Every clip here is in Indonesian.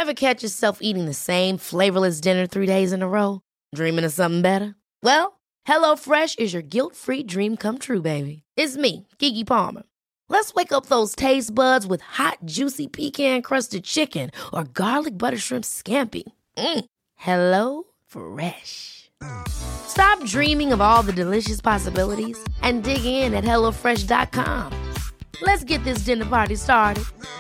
Ever catch yourself eating the same flavorless dinner 3 days in a row? Dreaming of something better? Well, HelloFresh is your guilt-free dream come true, baby. It's me, Keke Palmer. Let's wake up those taste buds with hot, juicy pecan-crusted chicken or garlic butter shrimp scampi. Hello Fresh. Stop dreaming of all the delicious possibilities and dig in at HelloFresh.com. Let's get this dinner party started.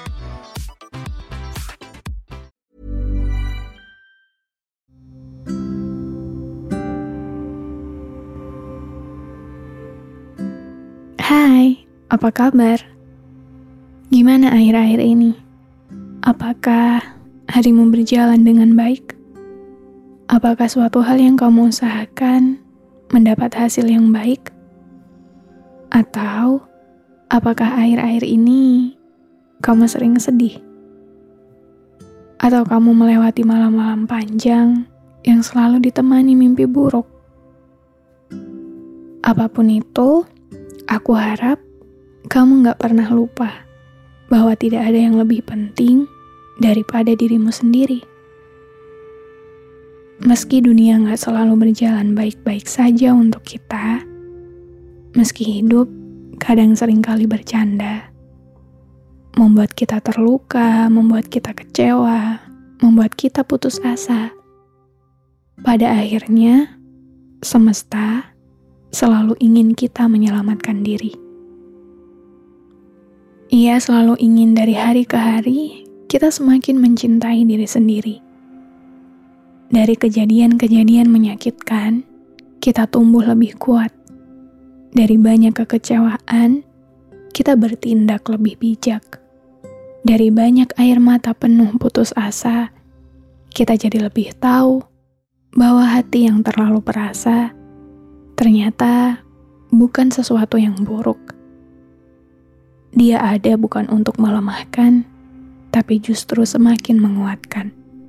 Hai, apa kabar? Gimana akhir-akhir ini? Apakah harimu berjalan dengan baik? Apakah suatu hal yang kamu usahakan mendapat hasil yang baik? Atau apakah akhir-akhir ini kamu sering sedih? Atau kamu melewati malam-malam panjang yang selalu ditemani mimpi buruk? Apapun itu, aku harap kamu gak pernah lupa bahwa tidak ada yang lebih penting daripada dirimu sendiri. Meski dunia gak selalu berjalan baik-baik saja untuk kita, meski hidup kadang seringkali bercanda, membuat kita terluka, membuat kita kecewa, membuat kita putus asa, pada akhirnya semesta selalu ingin kita menyelamatkan diri. Ia selalu ingin dari hari ke hari kita semakin mencintai diri sendiri. Dari kejadian-kejadian menyakitkan, kita tumbuh lebih kuat. Dari banyak kekecewaan, kita bertindak lebih bijak. Dari banyak air mata penuh putus asa, kita jadi lebih tahu bahwa hati yang terlalu perasa ternyata bukan sesuatu yang buruk. Dia ada bukan untuk melemahkan, tapi justru semakin menguatkan.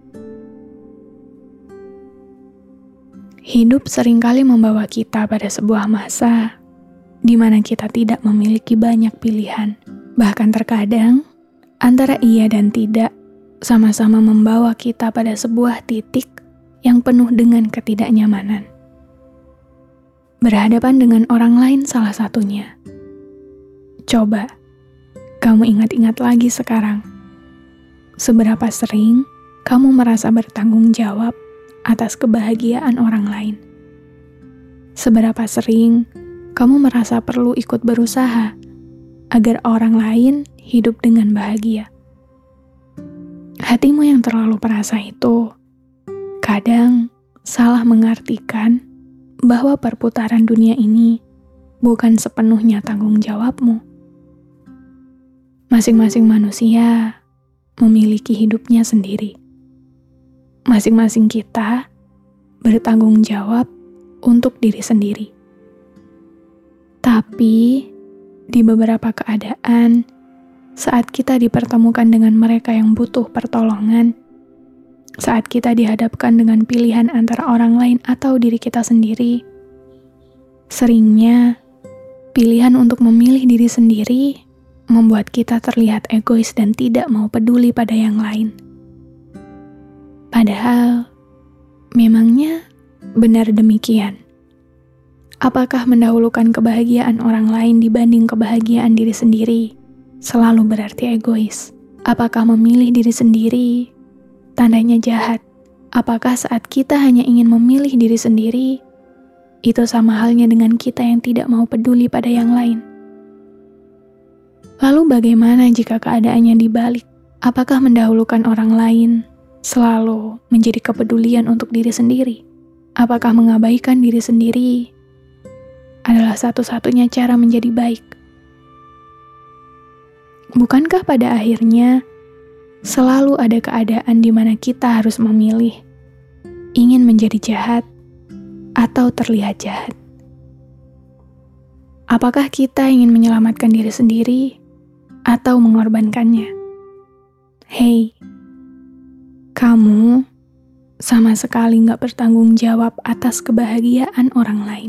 Hidup seringkali membawa kita pada sebuah masa di mana kita tidak memiliki banyak pilihan. Bahkan terkadang, antara iya dan tidak sama-sama membawa kita pada sebuah titik yang penuh dengan ketidaknyamanan. Berhadapan dengan orang lain salah satunya. Coba, kamu ingat-ingat lagi sekarang. Seberapa sering kamu merasa bertanggung jawab atas kebahagiaan orang lain? Seberapa sering kamu merasa perlu ikut berusaha agar orang lain hidup dengan bahagia? Hatimu yang terlalu perasa itu kadang salah mengartikan bahwa perputaran dunia ini bukan sepenuhnya tanggung jawabmu. Masing-masing manusia memiliki hidupnya sendiri. Masing-masing kita bertanggung jawab untuk diri sendiri. Tapi, di beberapa keadaan, saat kita dipertemukan dengan mereka yang butuh pertolongan, saat kita dihadapkan dengan pilihan antara orang lain atau diri kita sendiri, seringnya pilihan untuk memilih diri sendiri membuat kita terlihat egois dan tidak mau peduli pada yang lain. Padahal, memangnya benar demikian? Apakah mendahulukan kebahagiaan orang lain dibanding kebahagiaan diri sendiri selalu berarti egois? Apakah memilih diri sendiri tandanya jahat? Apakah saat kita hanya ingin memilih diri sendiri, itu sama halnya dengan kita yang tidak mau peduli pada yang lain? Lalu bagaimana jika keadaannya dibalik? Apakah mendahulukan orang lain selalu menjadi kepedulian untuk diri sendiri? Apakah mengabaikan diri sendiri adalah satu-satunya cara menjadi baik? Bukankah pada akhirnya selalu ada keadaan di mana kita harus memilih ingin menjadi jahat atau terlihat jahat? Apakah kita ingin menyelamatkan diri sendiri atau mengorbankannya? Hei, kamu sama sekali gak bertanggung jawab atas kebahagiaan orang lain.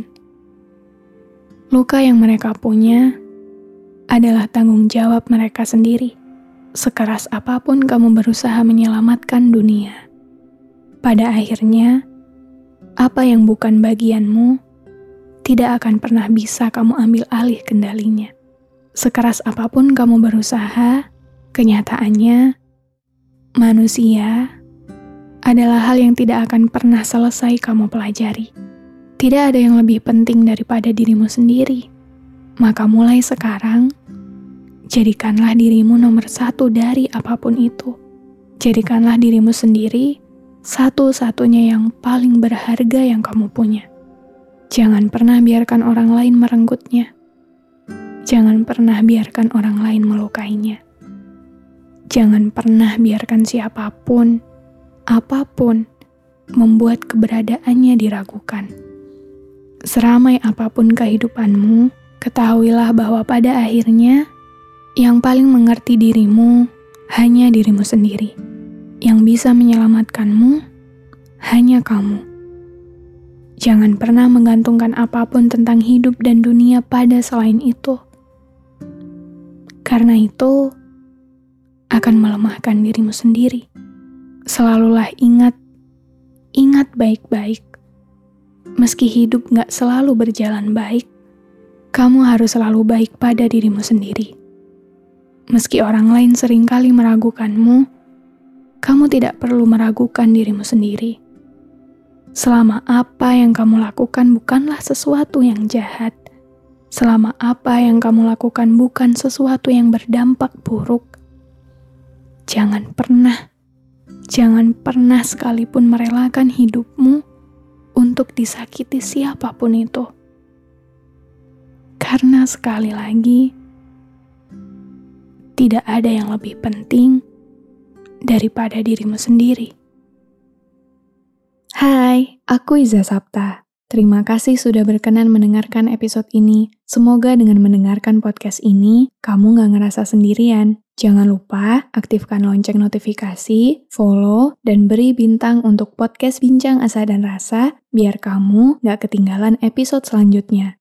Luka yang mereka punya adalah tanggung jawab mereka sendiri. sekeras apapun kamu berusaha menyelamatkan dunia, pada akhirnya, apa yang bukan bagianmu tidak akan pernah bisa kamu ambil alih kendalinya. Sekeras apapun kamu berusaha, kenyataannya, manusia adalah hal yang tidak akan pernah selesai kamu pelajari. Tidak ada yang lebih penting daripada dirimu sendiri. Maka mulai sekarang, jadikanlah dirimu nomor satu dari apapun itu. Jadikanlah dirimu sendiri satu-satunya yang paling berharga yang kamu punya. Jangan pernah biarkan orang lain merenggutnya. Jangan pernah biarkan orang lain melukainya. Jangan pernah biarkan siapapun, apapun, membuat keberadaannya diragukan. Seramai apapun kehidupanmu, ketahuilah bahwa pada akhirnya, yang paling mengerti dirimu hanya dirimu sendiri. Yang bisa menyelamatkanmu hanya kamu. Jangan pernah menggantungkan apapun tentang hidup dan dunia pada selain itu. Karena itu akan melemahkan dirimu sendiri. Selalulah ingat baik-baik. Meski hidup gak selalu berjalan baik, kamu harus selalu baik pada dirimu sendiri. Meski orang lain seringkali meragukanmu, kamu tidak perlu meragukan dirimu sendiri. Selama apa yang kamu lakukan bukanlah sesuatu yang jahat, selama apa yang kamu lakukan bukan sesuatu yang berdampak buruk, jangan pernah sekalipun merelakan hidupmu untuk disakiti siapapun itu. Karena sekali lagi, tidak ada yang lebih penting daripada dirimu sendiri. Hai, aku Iza Sapta. Terima kasih sudah berkenan mendengarkan episode ini. Semoga dengan mendengarkan podcast ini, kamu gak ngerasa sendirian. Jangan lupa aktifkan lonceng notifikasi, follow, dan beri bintang untuk podcast Bincang Asa dan Rasa, biar kamu gak ketinggalan episode selanjutnya.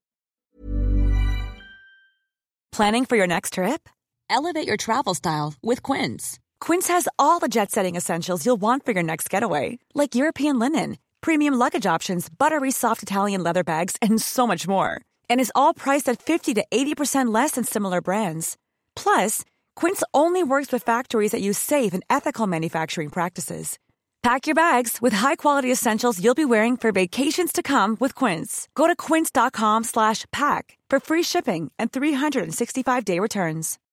Planning for your next trip? Elevate your travel style with Quince. Quince has all the jet-setting essentials you'll want for your next getaway, like European linen, premium luggage options, buttery soft Italian leather bags, and so much more. And is all priced at 50 to 80% less than similar brands. Plus, Quince only works with factories that use safe and ethical manufacturing practices. Pack your bags with high-quality essentials you'll be wearing for vacations to come with Quince. Go to quince.com/pack for free shipping and 365-day returns.